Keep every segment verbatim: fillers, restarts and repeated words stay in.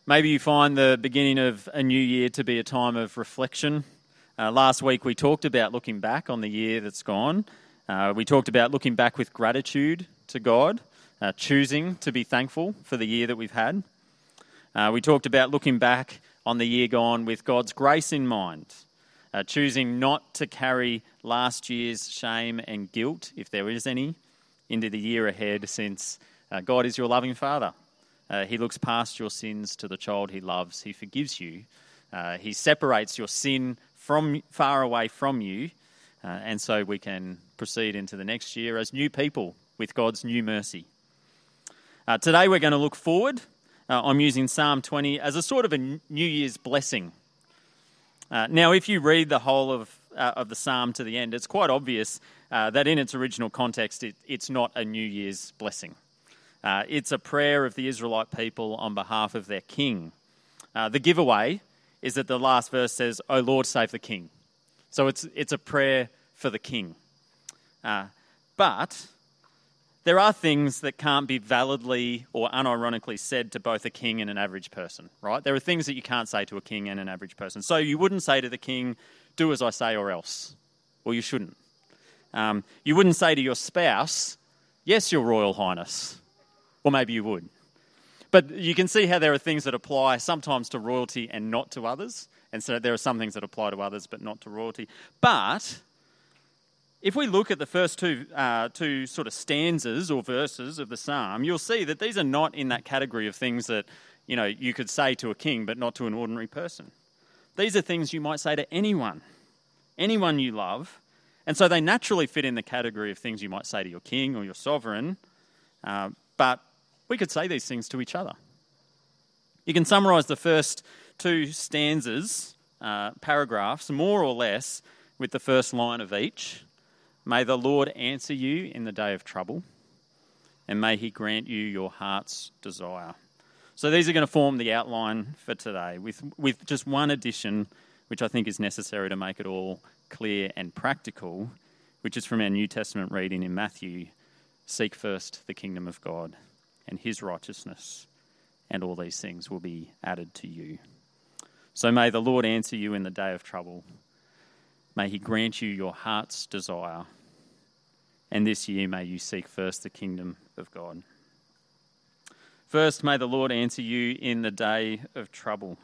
Maybe you find the beginning of a new year to be a time of reflection. Uh, last week we talked about looking back on the year that's gone. Uh, we talked about looking back with gratitude to God, uh, choosing to be thankful for the year that we've had. Uh, we talked about looking back on the year gone with God's grace in mind, uh, choosing not to carry last year's shame and guilt, if there is any, into the year ahead, since uh, God is your loving Father. Uh, he looks past your sins to the child he loves. He forgives you. Uh, he separates your sin from far away from you. Uh, and so we can proceed into the next year as new people with God's new mercy. Uh, today we're going to look forward. Uh, I'm using Psalm twenty as a sort of a New Year's blessing. Uh, now, if you read the whole of uh, of the Psalm to the end, it's quite obvious uh, that in its original context, it, it's not a New Year's blessing. Uh, it's a prayer of the Israelite people on behalf of their king. Uh, the giveaway is that the last verse says, "O Lord, save the king." So it's it's a prayer for the king. Uh, but there are things that can't be validly or unironically said to both a king and an average person, right? There are things that you can't say to a king and an average person. So you wouldn't say to the king, "Do as I say or else," or you shouldn't. Um, you wouldn't say to your spouse, "Yes, Your Royal Highness." Or maybe you would. But you can see how there are things that apply sometimes to royalty and not to others. And so there are some things that apply to others but not to royalty. But if we look at the first two uh, two sort of stanzas or verses of the psalm, you'll see that these are not in that category of things that, you know, you could say to a king but not to an ordinary person. These are things you might say to anyone, anyone you love. And so they naturally fit in the category of things you might say to your king or your sovereign. Uh, but we could say these things to each other. You can summarise the first two stanzas, uh, paragraphs, more or less, with the first line of each. "May the Lord answer you in the day of trouble, and may he grant you your heart's desire." So these are going to form the outline for today, with, with just one addition, which I think is necessary to make it all clear and practical, which is from our New Testament reading in Matthew. "Seek first the kingdom of God and his righteousness, and all these things will be added to you." So may the Lord answer you in the day of trouble. May he grant you your heart's desire. And this year may you seek first the kingdom of God. First, may the Lord answer you in the day of trouble.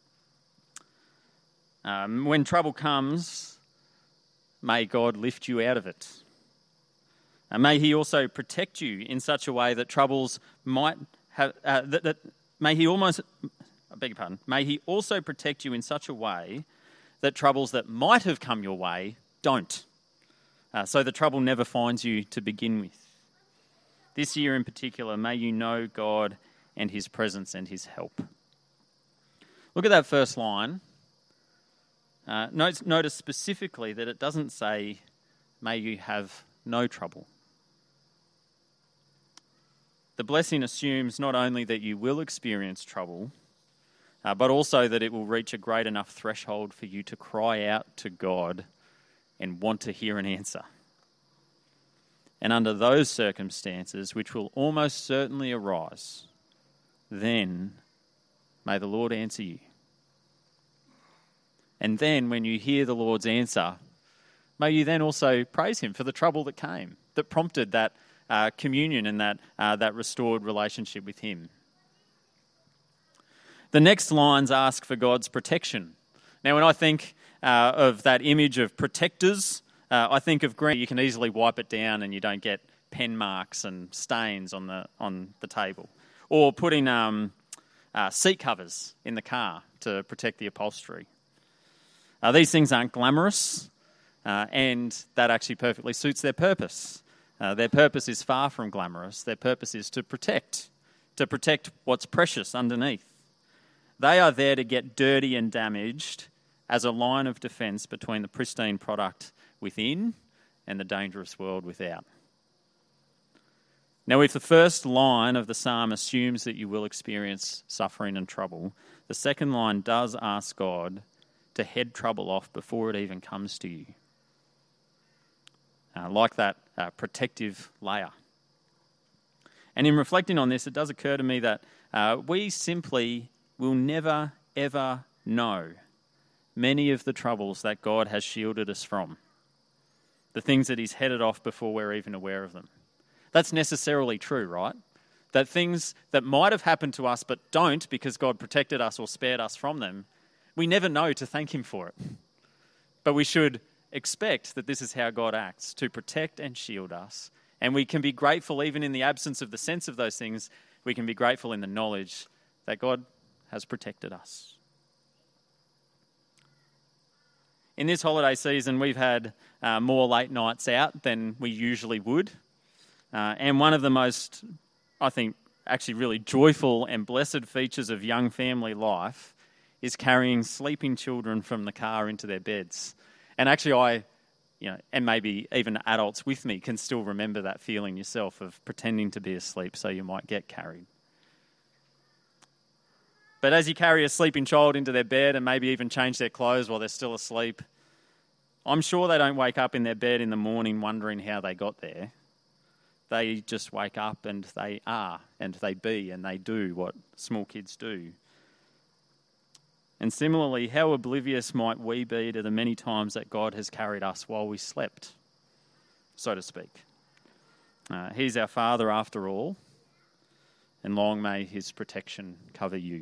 Um, when trouble comes, may God lift you out of it. And may he also protect you in such a way that troubles might have, uh, that, that may he almost, I beg your pardon, may he also protect you in such a way that troubles that might have come your way don't. Uh, so the trouble never finds you to begin with. This year in particular, may you know God and his presence and his help. Look at that first line. Uh, notice, notice specifically that it doesn't say, "May you have no trouble." The blessing assumes not only that you will experience trouble, uh, but also that it will reach a great enough threshold for you to cry out to God and want to hear an answer. And under those circumstances, which will almost certainly arise, then may the Lord answer you. And then when you hear the Lord's answer, may you then also praise him for the trouble that came, that prompted that Uh, communion and that uh, that restored relationship with him. The next lines ask for God's protection. Now, when I think uh, of that image of protectors, uh, I think of green. You can easily wipe it down and you don't get pen marks and stains on the on the table. Or putting um, uh, seat covers in the car to protect the upholstery. Uh, these things aren't glamorous, uh, and that actually perfectly suits their purpose. Uh, their purpose is far from glamorous. Their purpose is to protect, to protect what's precious underneath. They are there to get dirty and damaged as a line of defence between the pristine product within and the dangerous world without. Now, if the first line of the psalm assumes that you will experience suffering and trouble, the second line does ask God to head trouble off before it even comes to you. Uh, like that uh, protective layer. And in reflecting on this, it does occur to me that uh, we simply will never, ever know many of the troubles that God has shielded us from, the things that he's headed off before we're even aware of them. That's necessarily true, right? That things that might have happened to us but don't because God protected us or spared us from them, we never know to thank him for it. But we should expect that this is how God acts, to protect and shield us. And we can be grateful even in the absence of the sense of those things. We can be grateful in the knowledge that God has protected us. In this holiday season, we've had uh, more late nights out than we usually would. Uh, and one of the most, I think, actually really joyful and blessed features of young family life is carrying sleeping children from the car into their beds. And actually I, you know, and maybe even adults with me can still remember that feeling yourself of pretending to be asleep so you might get carried. But as you carry a sleeping child into their bed and maybe even change their clothes while they're still asleep, I'm sure they don't wake up in their bed in the morning wondering how they got there. They just wake up and they are and they be and they do what small kids do. And similarly, how oblivious might we be to the many times that God has carried us while we slept, so to speak. Uh, he's our Father after all, and long may his protection cover you.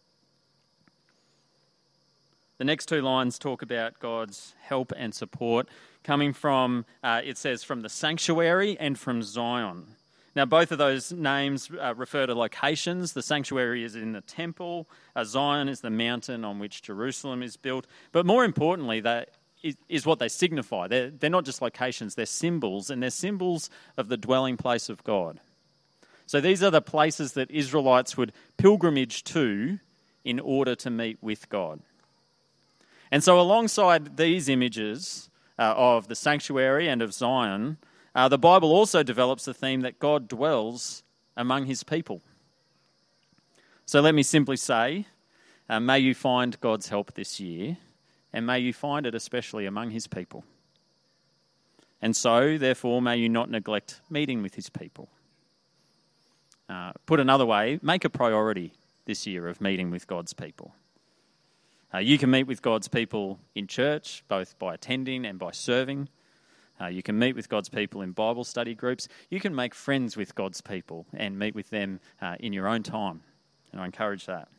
The next two lines talk about God's help and support coming from, uh, it says, from the sanctuary and from Zion. Now, both of those names uh, refer to locations. The sanctuary is in the temple. Uh, Zion is the mountain on which Jerusalem is built. But more importantly, that is, is what they signify. They're, they're not just locations, they're symbols, and they're symbols of the dwelling place of God. So these are the places that Israelites would pilgrimage to in order to meet with God. And so alongside these images uh, of the sanctuary and of Zion, uh, the Bible also develops the theme that God dwells among his people. So let me simply say, uh, may you find God's help this year, and may you find it especially among his people. And so, therefore, may you not neglect meeting with his people. Uh, put another way, make a priority this year of meeting with God's people. Uh, you can meet with God's people in church, both by attending and by serving. Uh, you can meet with God's people in Bible study groups. You can make friends with God's people and meet with them uh, in your own time. And I encourage that.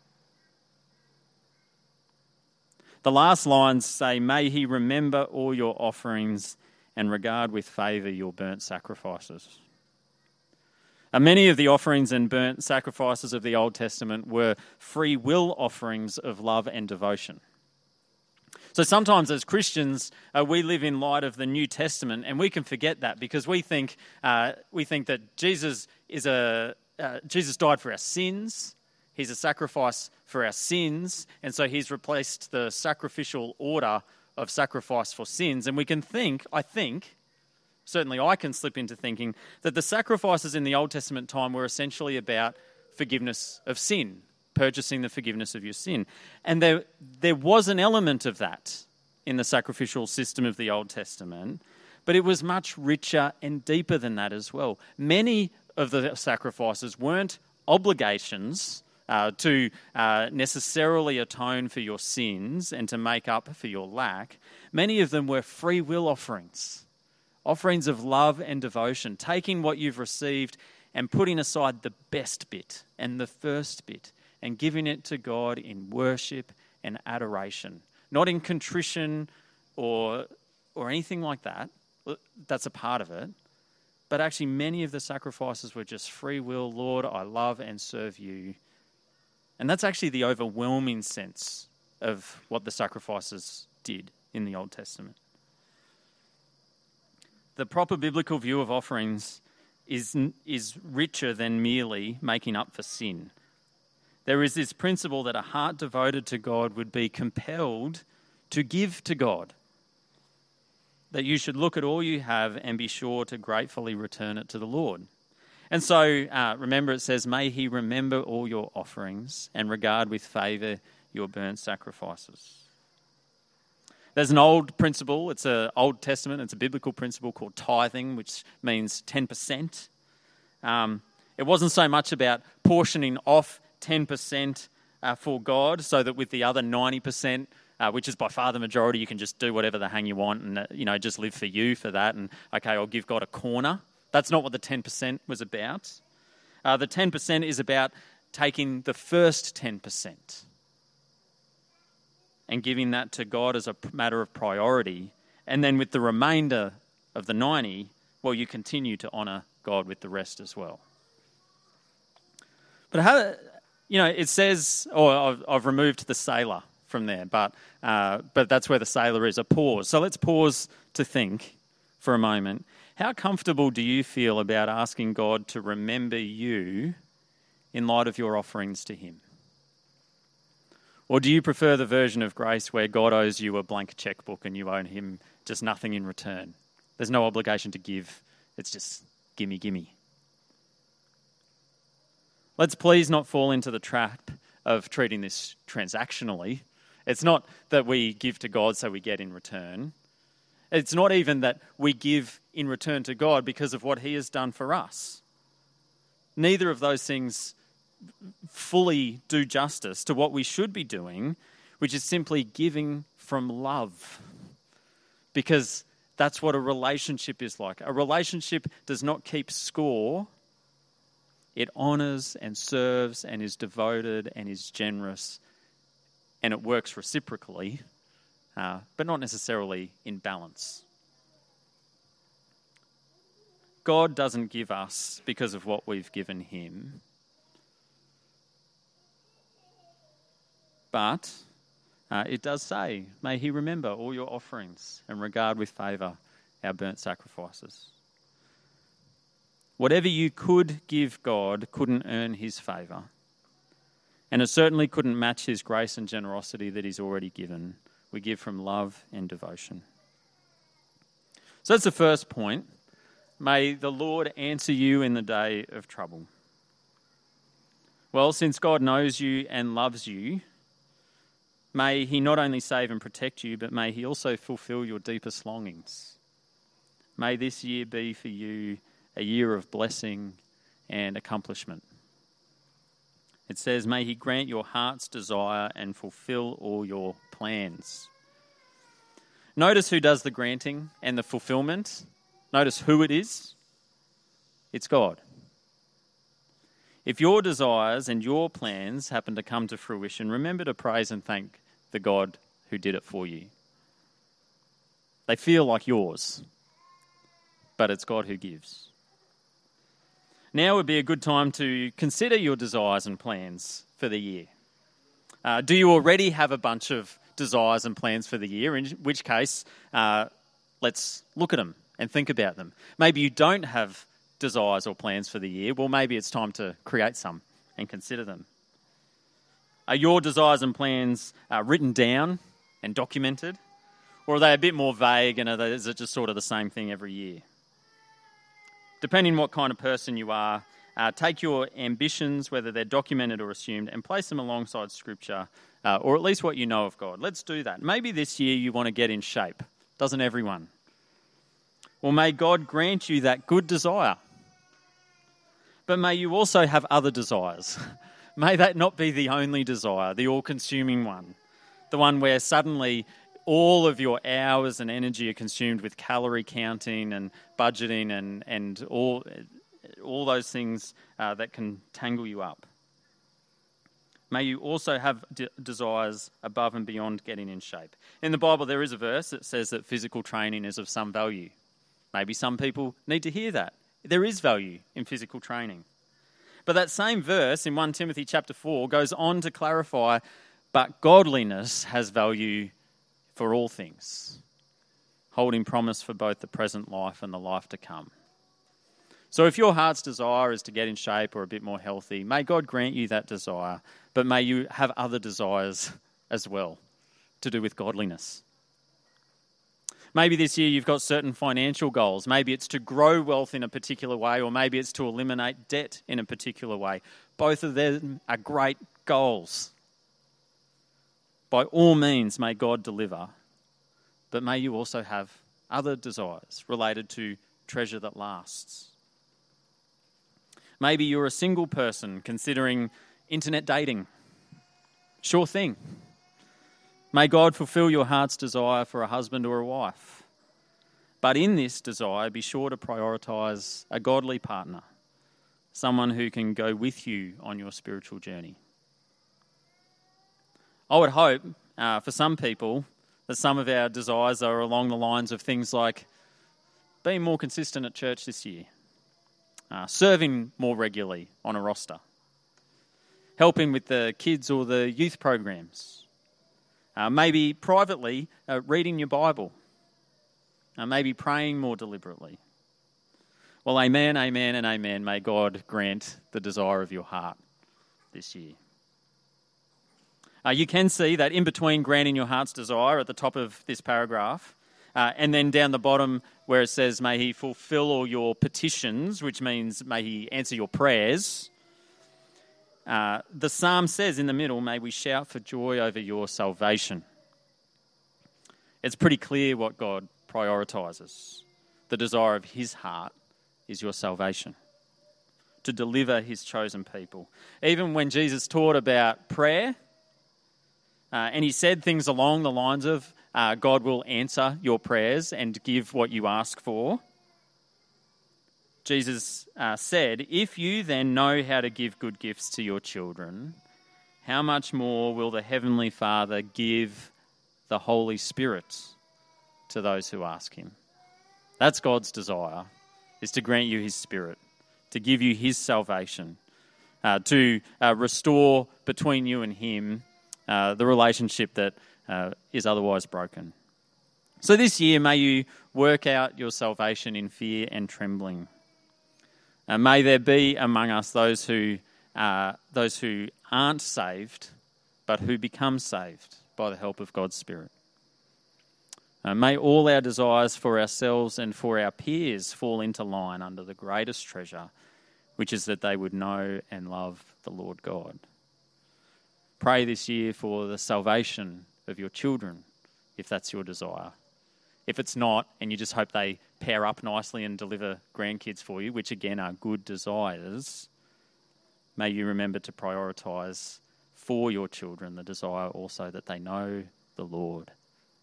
The last lines say, may he remember all your offerings and regard with favour your burnt sacrifices. Uh, many of the offerings and burnt sacrifices of the Old Testament were free will offerings of love and devotion. So sometimes as Christians, uh, we live in light of the New Testament, and we can forget that because we think uh, we think that Jesus is a uh, Jesus died for our sins. He's a sacrifice for our sins, and so he's replaced the sacrificial order of sacrifice for sins. And we can think, I think, certainly I can slip into thinking that the sacrifices in the Old Testament time were essentially about forgiveness of sin, purchasing the forgiveness of your sin. And there, there was an element of that in the sacrificial system of the Old Testament, but it was much richer and deeper than that as well. Many of the sacrifices weren't obligations uh, to uh, necessarily atone for your sins and to make up for your lack. Many of them were free will offerings. Offerings of love and devotion, taking what you've received and putting aside the best bit and the first bit and giving it to God in worship and adoration. Not in contrition or or anything like that. That's a part of it. But actually many of the sacrifices were just free will. Lord, I love and serve you. And that's actually the overwhelming sense of what the sacrifices did in the Old Testament. The proper biblical view of offerings is, is richer than merely making up for sin. There is this principle that a heart devoted to God would be compelled to give to God. That you should look at all you have and be sure to gratefully return it to the Lord. And so, uh, remember it says, may he remember all your offerings and regard with favour your burnt sacrifices. There's an old principle, it's an Old Testament, it's a biblical principle called tithing, which means ten percent. Um, it wasn't so much about portioning off ten percent uh, for God, so that with the other ninety percent, uh, which is by far the majority, you can just do whatever the hang you want and, uh, you know, just live for you for that. And, okay, I'll give God a corner. That's not what the ten percent was about. Uh, the ten percent is about taking the first ten percent and giving that to God as a matter of priority. And then with the remainder of the ninety, well, you continue to honour God with the rest as well. But how, you know, it says, or I've, I've removed the sailor from there, but uh, but that's where the sailor is, a pause. So let's pause to think for a moment. How comfortable do you feel about asking God to remember you in light of your offerings to him? Or do you prefer the version of grace where God owes you a blank checkbook and you owe him just nothing in return? There's no obligation to give. It's just gimme, gimme. Let's please not fall into the trap of treating this transactionally. It's not that we give to God so we get in return. It's not even that we give in return to God because of what he has done for us. Neither of those things fully do justice to what we should be doing, which is simply giving from love. Because that's what a relationship is like. A relationship does not keep score. It honours and serves and is devoted and is generous, and it works reciprocally, uh, but not necessarily in balance. God doesn't give us because of what we've given him, but uh, it does say, may he remember all your offerings and regard with favour our burnt sacrifices. Whatever you could give God couldn't earn his favour, and it certainly couldn't match his grace and generosity that he's already given. We give from love and devotion. So that's the first point. May the Lord answer you in the day of trouble. Well, since God knows you and loves you, may he not only save and protect you, but may he also fulfill your deepest longings. May this year be for you a year of blessing and accomplishment. It says, may he grant your heart's desire and fulfill all your plans. Notice who does the granting and the fulfillment. Notice who it is. It's God. If your desires and your plans happen to come to fruition, remember to praise and thank the God who did it for you. They feel like yours, but it's God who gives. Now would be a good time to consider your desires and plans for the year. Uh, do you already have a bunch of desires and plans for the year? In which case, uh, let's look at them and think about them. Maybe you don't have desires or plans for the year. Well, maybe it's time to create some and consider them. Are your desires and plans uh, written down and documented? Or are they a bit more vague and are they, is it just sort of the same thing every year? Depending on what kind of person you are, uh, take your ambitions, whether they're documented or assumed, and place them alongside Scripture, uh, or at least what you know of God. Let's do that. Maybe this year you want to get in shape. Doesn't everyone? Well, may God grant you that good desire. But may you also have other desires. May that not be the only desire, the all-consuming one, the one where suddenly all of your hours and energy are consumed with calorie counting and budgeting and, and all, all those things uh, that can tangle you up. May you also have de- desires above and beyond getting in shape. In the Bible, there is a verse that says that physical training is of some value. Maybe some people need to hear that. There is value in physical training. But that same verse in First Timothy chapter four goes on to clarify, but godliness has value for all things, holding promise for both the present life and the life to come. So if your heart's desire is to get in shape or a bit more healthy, may God grant you that desire, but may you have other desires as well to do with godliness. Maybe this year you've got certain financial goals. Maybe it's to grow wealth in a particular way, or maybe it's to eliminate debt in a particular way. Both of them are great goals. By all means, may God deliver, but may you also have other desires related to treasure that lasts. Maybe you're a single person considering internet dating. Sure thing. May God fulfill your heart's desire for a husband or a wife. But in this desire, be sure to prioritise a godly partner, someone who can go with you on your spiritual journey. I would hope uh, for some people that some of our desires are along the lines of things like being more consistent at church this year, uh, serving more regularly on a roster, helping with the kids or the youth programs, uh, maybe privately uh, reading your Bible, uh, maybe praying more deliberately. Well, amen, amen, and amen. May God grant the desire of your heart this year. Uh, you can see that in between granting your heart's desire at the top of this paragraph, uh, and then down the bottom where it says, may he fulfill all your petitions, which means may he answer your prayers, uh, the psalm says in the middle, may we shout for joy over your salvation. It's pretty clear what God prioritises. The desire of his heart is your salvation, to deliver his chosen people. Even when Jesus taught about prayer, uh, and he said things along the lines of, uh, God will answer your prayers and give what you ask for, Jesus uh, said, if you then know how to give good gifts to your children, how much more will the Heavenly Father give the Holy Spirit to those who ask him? That's God's desire, is to grant you his Spirit, to give you his salvation, uh, to uh, restore between you and him uh, the relationship that uh, is otherwise broken. So this year, may you work out your salvation in fear and trembling. Uh, may there be among us those who uh, those who aren't saved, but who become saved by the help of God's Spirit. Uh, may all our desires for ourselves and for our peers fall into line under the greatest treasure, which is that they would know and love the Lord God. Pray this year for the salvation of your children, if that's your desire. If it's not, and you just hope they pair up nicely and deliver grandkids for you, which again are good desires, may you remember to prioritise for your children the desire also that they know the Lord.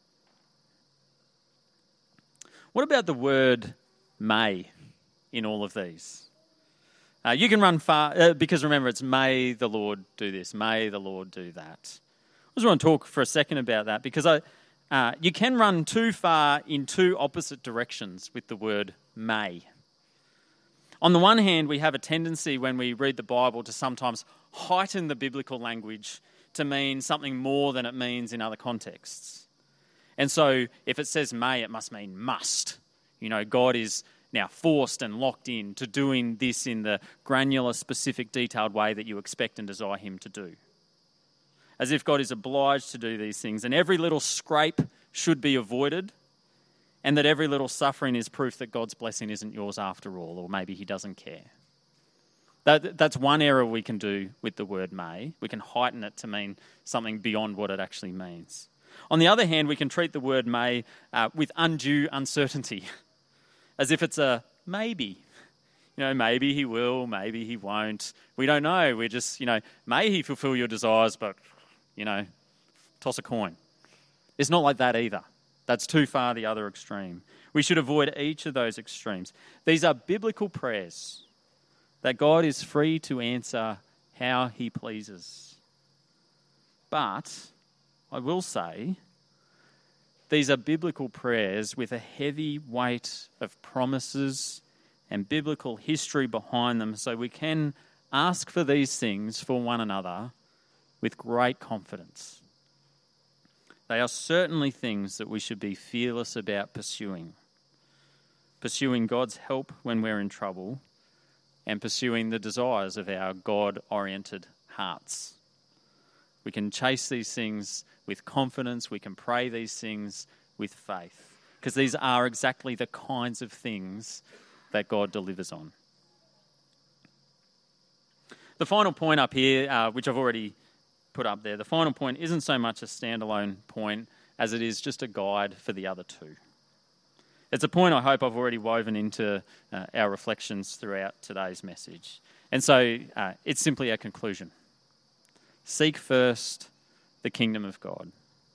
What about the word may in all of these? Uh, you can run far, uh, because remember, it's may the Lord do this, may the Lord do that. I just want to talk for a second about that, because I, uh, you can run too far in two opposite directions with the word may. On the one hand, we have a tendency when we read the Bible to sometimes heighten the biblical language to mean something more than it means in other contexts. And so if it says may, it must mean must. You know, God is now forced and locked in to doing this in the granular, specific, detailed way that you expect and desire him to do. As if God is obliged to do these things, and every little scrape should be avoided, and that every little suffering is proof that God's blessing isn't yours after all, or maybe he doesn't care. That, that's one error we can do with the word may. We can heighten it to mean something beyond what it actually means. On the other hand, we can treat the word may uh, with undue uncertainty, as if it's a maybe. You know, maybe he will, maybe he won't. We don't know. We're just, you know, may he fulfill your desires, but, you know, toss a coin. It's not like that either. That's too far the other extreme. We should avoid each of those extremes. These are biblical prayers that God is free to answer how he pleases. But I will say, these are biblical prayers with a heavy weight of promises and biblical history behind them, so we can ask for these things for one another with great confidence. They are certainly things that we should be fearless about pursuing. Pursuing God's help when we're in trouble, and pursuing the desires of our God-oriented hearts. We can chase these things with confidence. We can pray these things with faith, because these are exactly the kinds of things that God delivers on. The final point up here, uh, which I've already put up there, the final point isn't so much a standalone point as it is just a guide for the other two. It's a point I hope I've already woven into uh, our reflections throughout today's message. And so uh, it's simply a conclusion. Seek first the kingdom of God.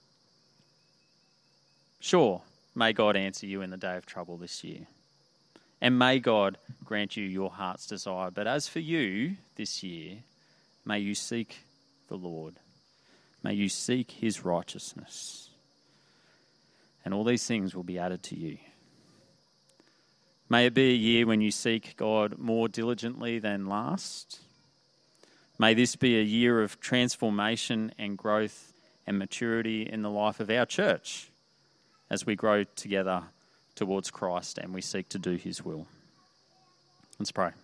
Sure, may God answer you in the day of trouble this year. And may God grant you your heart's desire. But as for you this year, may you seek the Lord. May you seek his righteousness. And all these things will be added to you. May it be a year when you seek God more diligently than last. May this be a year of transformation and growth and maturity in the life of our church as we grow together towards Christ and we seek to do his will. Let's pray.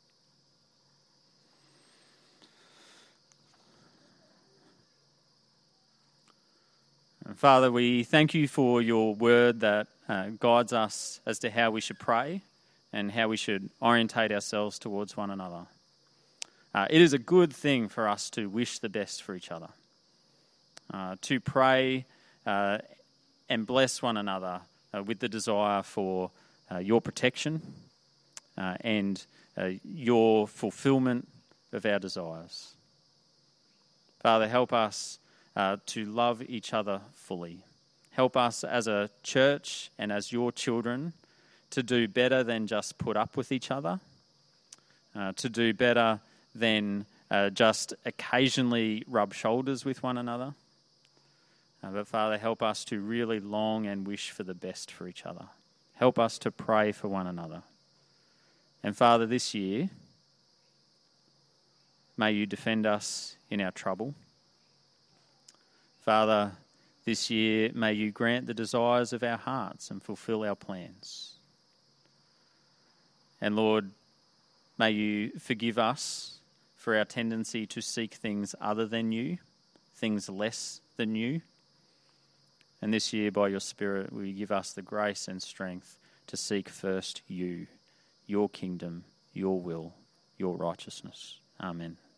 Father, we thank you for your word that uh, guides us as to how we should pray and how we should orientate ourselves towards one another. Uh, it is a good thing for us to wish the best for each other, uh, to pray uh, and bless one another uh, with the desire for uh, your protection uh, and uh, your fulfillment of our desires. Father, help us Uh, to love each other fully. Help us as a church and as your children to do better than just put up with each other, uh, to do better than uh, just occasionally rub shoulders with one another. Uh, but Father, help us to really long and wish for the best for each other. Help us to pray for one another. And Father, this year, may you defend us in our trouble. Father, this year, may you grant the desires of our hearts and fulfill our plans. And Lord, may you forgive us for our tendency to seek things other than you, things less than you. And this year, by your Spirit, will you give us the grace and strength to seek first you, your kingdom, your will, your righteousness. Amen.